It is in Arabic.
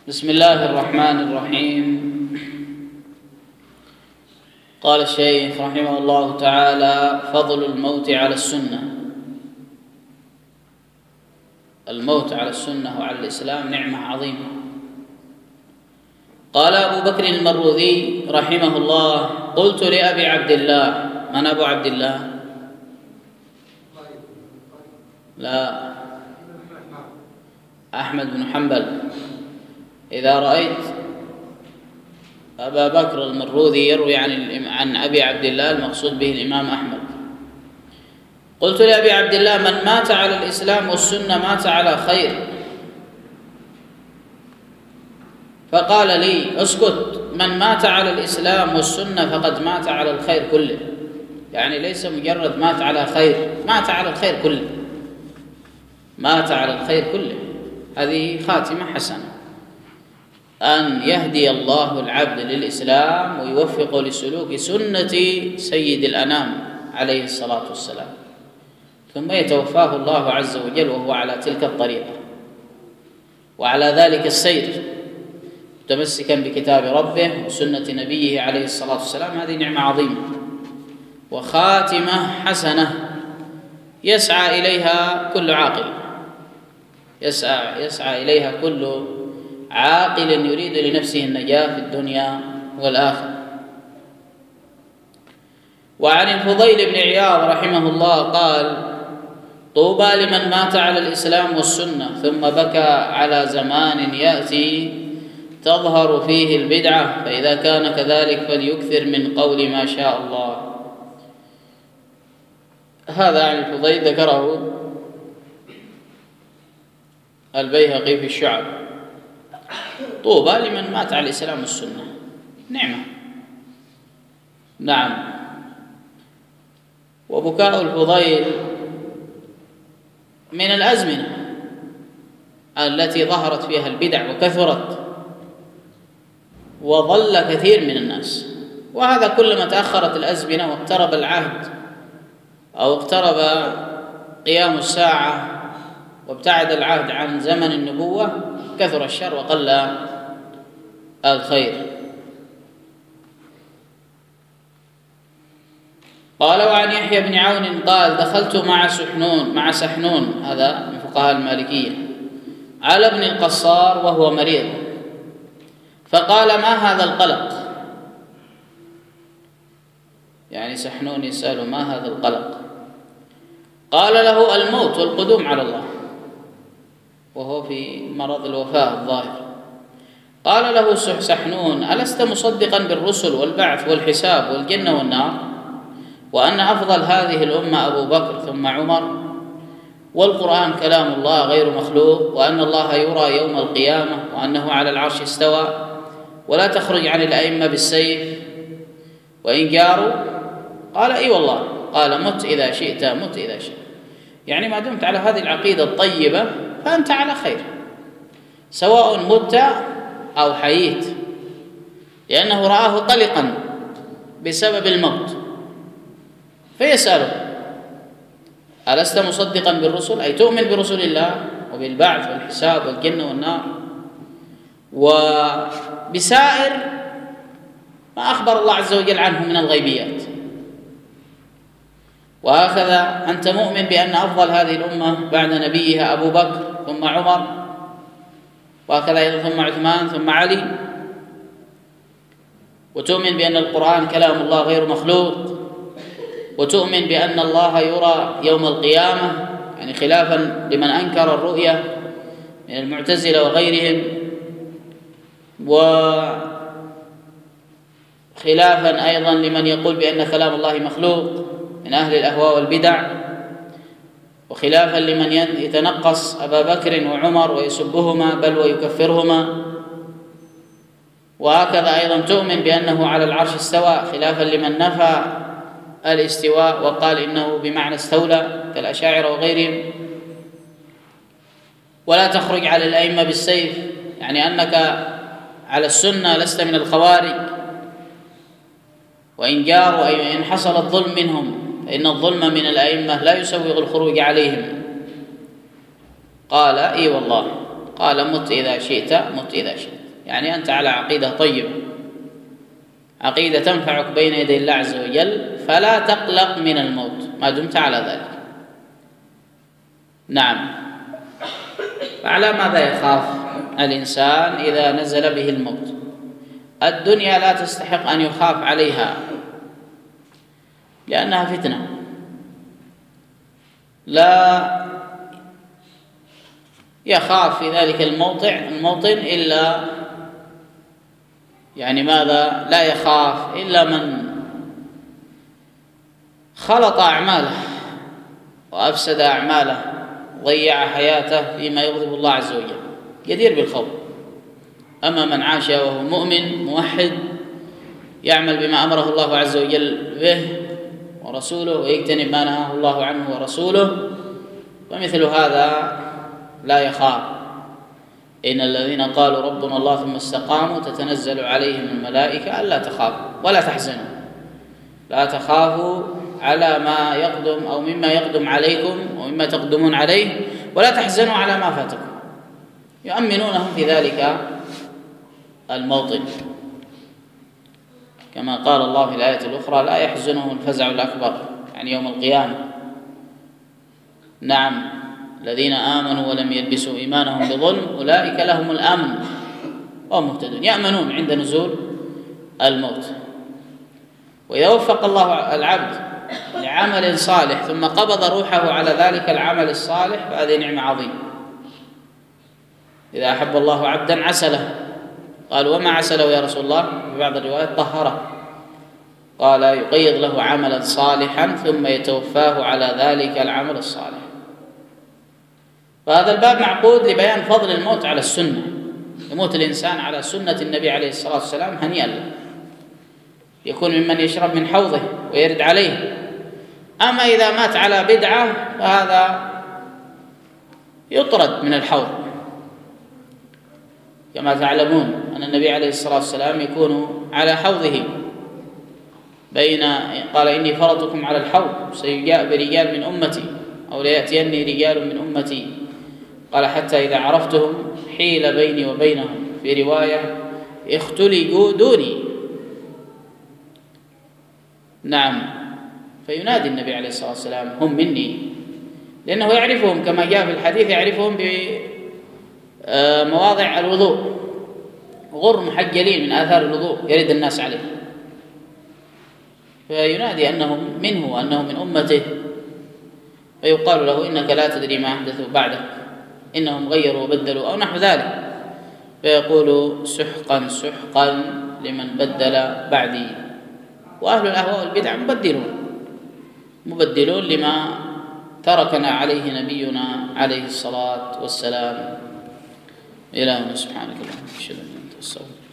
بسم الله الرحمن الرحيم. قال الشيخ رحمه الله تعالى: فضل الموت على السنة. الموت على السنة وعلى الإسلام نعمة عظيمة. قال أبو بكر المروذي رحمه الله: قلت لأبي عبد الله. من أبو عبد الله؟ لا، أحمد بن حنبل. إذا رأيت أبا بكر المروذي يروي عن أبي عبد الله المقصود به الإمام أحمد. قلت لأبي عبد الله: من مات على الإسلام والسنة مات على خير. فقال لي: اسكت، من مات على الإسلام والسنة فقد مات على الخير كله. يعني ليس مجرد مات على خير، مات على الخير كله، مات على الخير كله. هذه خاتمة حسنة، أن يهدي الله العبد للإسلام ويوفق لسلوك سنة سيد الأنام عليه الصلاة والسلام، ثم يتوفاه الله عز وجل وهو على تلك الطريقة وعلى ذلك السير، متمسكا بكتاب ربه وسنة نبيه عليه الصلاة والسلام. هذه نعمة عظيمة وخاتمة حسنة يسعى إليها كل عاقل، يسعى إليها كل عاقل يريد لنفسه النجاة في الدنيا والآخرة. وعن الفضيل بن عياض رحمه الله قال: طوبى لمن مات على الإسلام والسنة ثم بكى على زمان يأتي تظهر فيه البدعة، فإذا كان كذلك فليكثر من قول ما شاء الله. هذا عن الفضيل ذكره البيهقي في الشعب. طوبى لمن مات على الإسلام والسنة، نعمة. نعم. وبكاء الفضيل من الأزمنة التي ظهرت فيها البدع وكثرت وضل كثير من الناس، وهذا كلما تأخرت الأزمنة واقترب العهد أو اقترب قيام الساعة وابتعد العهد عن زمن النبوة كثر الشر وقل الخير. قال: وعن يحيى بن عون قال: دخلت مع سحنون، هذا من فقهاء المالكية، على ابن القصار وهو مريض، فقال: ما هذا القلق؟ يعني سحنون يسأله: ما هذا القلق؟ قال له: الموت والقدوم على الله، وهو في مرض الوفاة الظاهر. قال له سحنون: ألست مصدقا بالرسل والبعث والحساب والجنة والنار، وأن أفضل هذه الأمة أبو بكر ثم عمر، والقرآن كلام الله غير مخلوق، وأن الله يرى يوم القيامة، وأنه على العرش استوى، ولا تخرج عن الأئمة بالسيف وإن جاروا؟ قال: إي والله. قال: مت إذا شئت، مت إذا شئت. يعني ما دمت على هذه العقيدة الطيبة فأنت على خير، سواء مت أو حييت، لأنه رآه قلقا بسبب الموت، فيسأله: ألست مصدقا بالرسل؟ أي تؤمن برسل الله وبالبعث والحساب والجنة والنار وبسائر ما أخبر الله عز وجل عنه من الغيبيات. وهكذا أنت مؤمن بأن أفضل هذه الأمة بعد نبيها أبو بكر ثم عمر، وهكذا أيضا ثم عثمان ثم علي، وتؤمن بأن القرآن كلام الله غير مخلوق، وتؤمن بأن الله يرى يوم القيامة، يعني خلافا لمن أنكر الرؤية من المعتزلة وغيرهم، وخلافا أيضا لمن يقول بأن كلام الله مخلوق من أهل الأهواء والبدع، وخلافا لمن يتنقص أبا بكر وعمر ويسبهما بل ويكفرهما. وهكذا أيضا تؤمن بأنه على العرش استوى، خلافا لمن نفى الاستواء وقال إنه بمعنى استولى كالأشاعرة وغيرهم. ولا تخرج على الأئمة بالسيف، يعني أنك على السنة، لست من الخوارج، وإن جاروا أي إن حصل الظلم منهم فإن الظلم من الأئمة لا يسوغ الخروج عليهم. قال: إي والله. قال مت إذا شئت مت إذا شئت، يعني أنت على عقيدة طيبة، عقيدة تنفعك بين يدي الله عز وجل، فلا تقلق من الموت ما دمت على ذلك. نعم. فعلى ماذا يخاف الإنسان إذا نزل به الموت؟ الدنيا لا تستحق أن يخاف عليها لأنها فتنة، لا يخاف في ذلك الموطن إلا يعني ماذا؟ لا يخاف إلا من خلط أعماله وأفسد أعماله، ضيع حياته فيما يغضب الله عز وجل، يدير بالخوف. أما من عاش وهو مؤمن موحد يعمل بما أمره الله عز وجل به ورسوله ويجتنب ما نهاه الله عنه ورسوله، ومثل هذا لا يخاف. إن الذين قالوا ربنا الله ثم استقاموا تتنزل عليهم الملائكة ألا تخافوا ولا تحزنوا، لا تخافوا على ما يقدم أو مما يقدم عليكم ومما تقدمون عليه، ولا تحزنوا على ما فاتكم، يؤمنونهم في ذلك الموطن، كما قال الله في الآية الأخرى لا يحزنهم الفزع الأكبر، يعني يوم القيامة. نعم. الذين آمنوا ولم يلبسوا إيمانهم بظلم أولئك لهم الأمن وهم مهتدون، يأمنون عند نزول الموت. وإذا وفق الله العبد لعمل صالح ثم قبض روحه على ذلك العمل الصالح فهذه نعمة عظيمة. إذا أحب الله عبدا عسله، قال وما عسله يا رسول الله؟ في بعض الروايات طهره، قال يقيض له عملا صالحا ثم يتوفاه على ذلك العمل الصالح. فهذا الباب معقود لبيان فضل الموت على السنة، يموت الإنسان على سنة النبي عليه الصلاة والسلام هنيئا له، يكون ممن يشرب من حوضه ويرد عليه. أما إذا مات على بدعة فهذا يطرد من الحوض، كما تعلمون أن النبي عليه الصلاة والسلام يكون على حوضه قال إني فرطكم على الحوض سيجاء برجال من أمتي أو ليأتيني رجال من أمتي، قال حتى إذا عرفتهم حيل بيني وبينهم، في رواية اختلقوا دوني. نعم. فينادي النبي عليه الصلاة والسلام هم مني، لأنه يعرفهم كما جاء في الحديث، يعرفهم بمواضع الوضوء، غر محجلين من آثار الوضوء يرد الناس عليه، فينادي أنهم منه وأنهم من أمته، فيقال له إنك لا تدري ما أحدثوا بعدك، إنهم غيروا وبدلوا أو نحو ذلك، فيقول سحقا سحقا لمن بدل بعدي. وأهل الأهواء والبدع مبدلون لما تركنا عليه نبينا عليه الصلاة والسلام. إلهنا سبحانك اللهم وبحمدك أشهد أن لا إله إلا أنت أستغفرك.